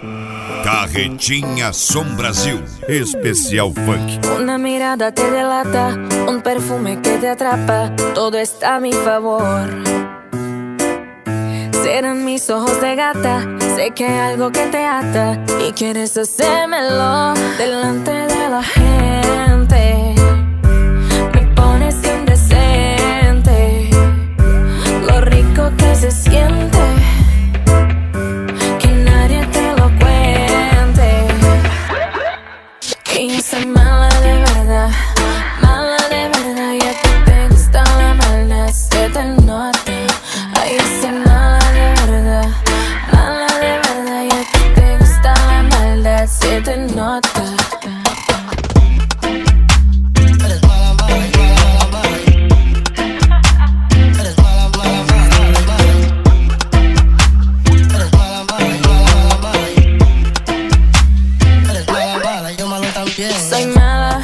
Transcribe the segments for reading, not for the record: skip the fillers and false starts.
Carretinha Som Brasil, especial funk. Una mirada te delata, un perfume que te atrapa, todo está a mi favor. Serán mis ojos de gata, sé que hay algo que te ata y quieres hacérmelo delante de la gente. Me pones indecente, lo rico que se siente, que nadie te lo cuente. Que yo soy mala de verdad, y a ti te gusta la maldad, se te nota. Ay, yo soy mala de verdad, y a ti te gusta la maldad, se te nota. Soy mala,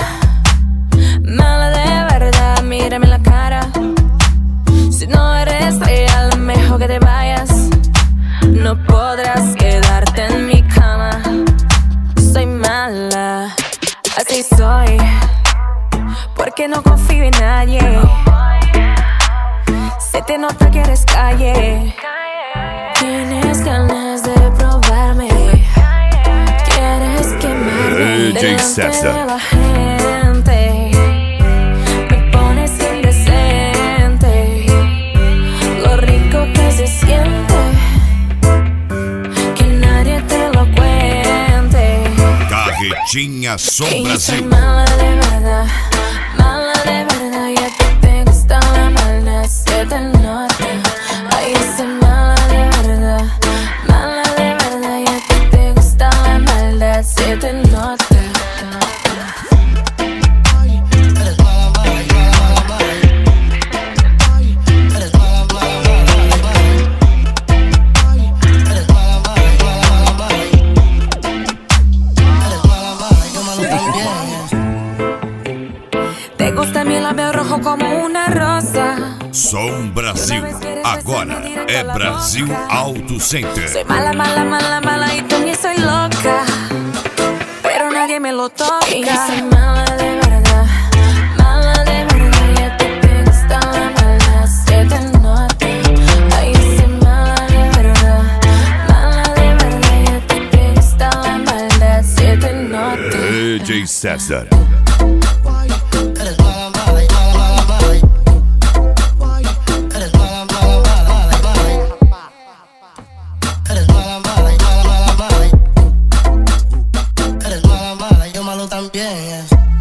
de verdad, mírame en la cara. Si no eres real, mejor que te vayas. No podrás quedarte en mi cama. Soy mala, así soy, porque no confío en nadie. Se te nota que eres calle. Tienes ganas de probarme, quieres quemarme DJ César. de la gente. Me pones indecente, lo rico que se siente, que nadie te lo cuente. Carretinha Som Que yo soy Brasil. mala de verdad, y a ti te gusta la maldad, se te nota. Ay, yo soy mala de verdad, y a ti te gusta la maldad, se te nota. Te gusta mi labio rojo como una rosa. Som Brasil, agora é Brasil Auto Center. Soy mala, y también soy loca, pero nadie me lo toca. Y yo soy mala de verdad, y a ti te gusta la maldad, se te nota. Ay, yo soy mala de verdad, y a ti te gusta la maldad, se te nota. DJ César. Yo malo también.